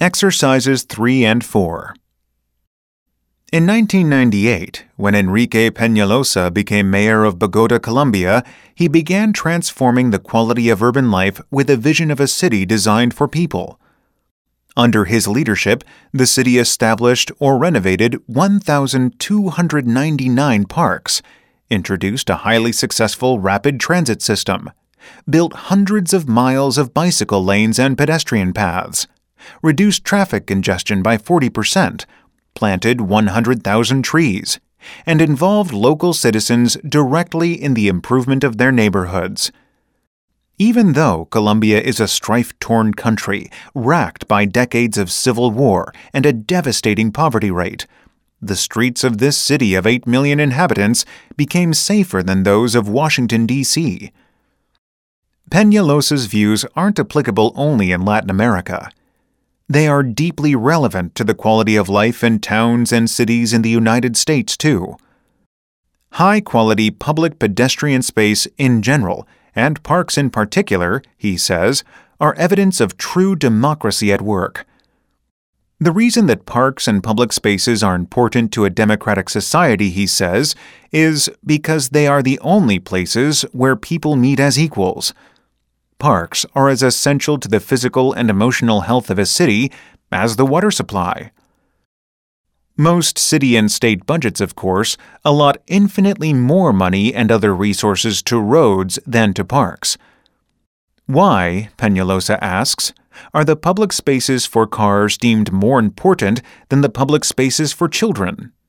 Exercises 3 and 4. In 1998, when Enrique Peñalosa became mayor of Bogota, Colombia, he began transforming the quality of urban life with a vision of a city designed for people. Under his leadership, the city established or renovated 1,299 parks, introduced a highly successful rapid transit system, built hundreds of miles of bicycle lanes and pedestrian paths, reduced traffic congestion by 40%, planted 100,000 trees, and involved local citizens directly in the improvement of their neighborhoods. Even though Colombia is a strife-torn country, racked by decades of civil war and a devastating poverty rate, the streets of this city of 8 million inhabitants became safer than those of Washington, D.C. Peñalosa's views aren't applicable only in Latin America. They are deeply relevant to the quality of life in towns and cities in the United States, too. High-quality public pedestrian space in general, and parks in particular, he says, are evidence of true democracy at work. The reason that parks and public spaces are important to a democratic society, he says, is because they are the only places where people meet as equals. Parks are as essential to the physical and emotional health of a city as the water supply. Most city and state budgets, of course, allot infinitely more money and other resources to roads than to parks. Why, Peñalosa asks, are the public spaces for cars deemed more important than the public spaces for children?